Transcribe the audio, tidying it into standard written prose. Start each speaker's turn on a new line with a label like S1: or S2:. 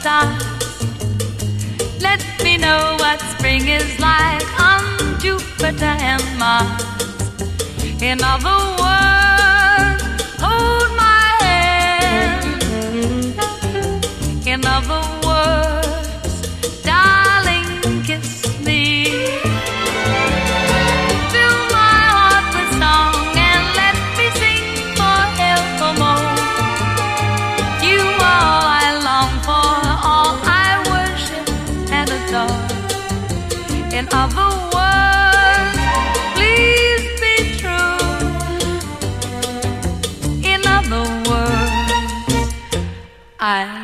S1: summertime. Let me know what spring is like on Jupiter and Mars. In other words, hold my hand. In other words, darling, kiss me. Fill my heart with song and let me sing forevermore. You all I long for, all I worship and adore. In other words, please be true. In other words, I